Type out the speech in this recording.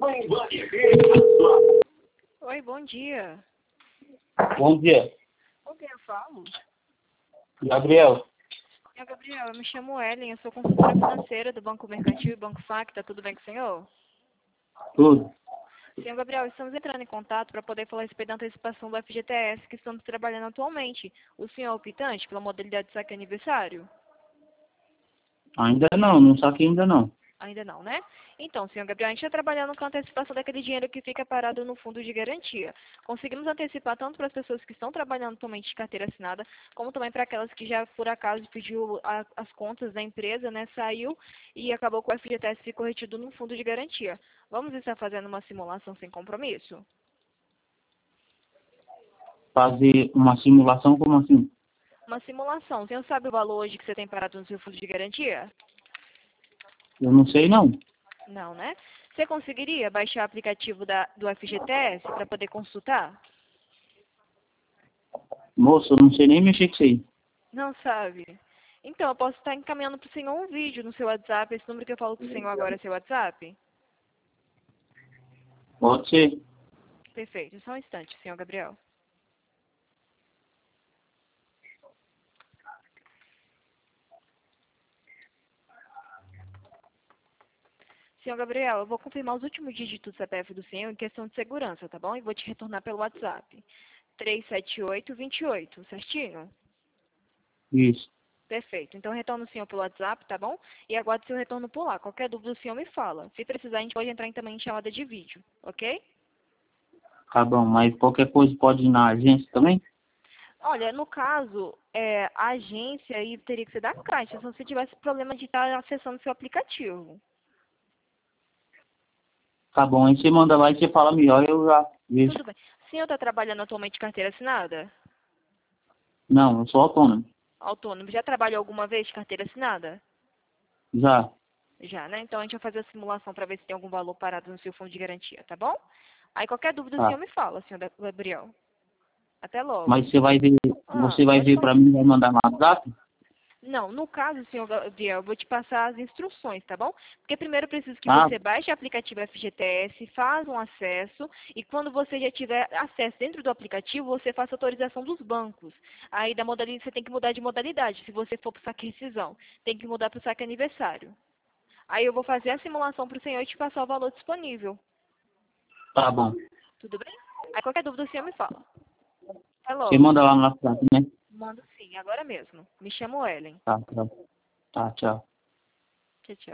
Oi, bom dia. Bom dia, Com quem eu falo? Gabriel. Gabriel, eu me chamo Ellen, eu sou consultora financeira do Banco Mercantil e Banco Facta. Tudo bem com o senhor? Tudo. Senhor Gabriel, estamos entrando em contato para poder falar a respeito da antecipação do FGTS que estamos trabalhando atualmente. O senhor é optante pela modalidade de saque aniversário? Ainda não saquei ainda não. Ainda não, né? Então, senhor Gabriel, a gente está trabalhando com a antecipação daquele dinheiro que fica parado no fundo de garantia. Conseguimos antecipar tanto para as pessoas que estão trabalhando atualmente de carteira assinada, como também para aquelas que já, por acaso, pediu as contas da empresa, né? Saiu e acabou com o FGTS ficou retido no fundo de garantia. Vamos estar fazendo uma simulação sem compromisso? Fazer uma simulação como assim? Uma simulação. O senhor sabe o valor hoje que você tem parado no seu fundo de garantia? Eu não sei não. Não, né? Você conseguiria baixar o aplicativo do FGTS para poder consultar? Moço, eu não sei nem mexer com isso aí. Não sabe? Então, eu posso estar encaminhando para o senhor um vídeo no seu WhatsApp. Esse número que eu falo com o senhor agora é seu WhatsApp? Pode ser. Perfeito. Só um instante, senhor Gabriel. Senhor Gabriel, eu vou confirmar os últimos dígitos do CPF do senhor em questão de segurança, tá bom? E vou te retornar pelo WhatsApp. 37828, certinho? Isso. Perfeito. Então, retorno o senhor pelo WhatsApp, tá bom? E aguardo seu retorno por lá. Qualquer dúvida, o senhor me fala. Se precisar, a gente pode entrar também em chamada de vídeo, ok? Tá bom, mas qualquer coisa pode ir na agência também? Olha, no caso, a agência aí teria que ser da Caixa, se você tivesse problema de estar acessando seu aplicativo. Tá bom, aí você manda lá e você fala melhor, eu já vejo. Tudo bem. O senhor está trabalhando atualmente de carteira assinada? Não, eu sou autônomo. Autônomo. Já trabalhou alguma vez de carteira assinada? Já. Já, né? Então a gente vai fazer a simulação para ver se tem algum valor parado no seu fundo de garantia, tá bom? Aí qualquer dúvida o Tá. senhor me fala, senhor Gabriel. Até logo. Mas você vai Pode ver falar. pra mim e vai mandar no WhatsApp? Não, no caso, senhor Gabriel, eu vou te passar as instruções, tá bom? Porque primeiro eu preciso que Ah, você baixe o aplicativo FGTS, faz um acesso, e quando você já tiver acesso dentro do aplicativo, você faça a autorização dos bancos. Aí da modalidade, você tem que mudar de modalidade, se você for para o saque rescisão. Tem que mudar para o saque aniversário. Aí eu vou fazer a simulação para o senhor e te passar o valor disponível. tá bom. Tudo bem? Aí qualquer dúvida o senhor me fala. Até Você logo. manda lá no WhatsApp, né? Mando sim, agora mesmo. Me chamo Ellen. Tá, tá. Tá, tchau. Tchau, tchau.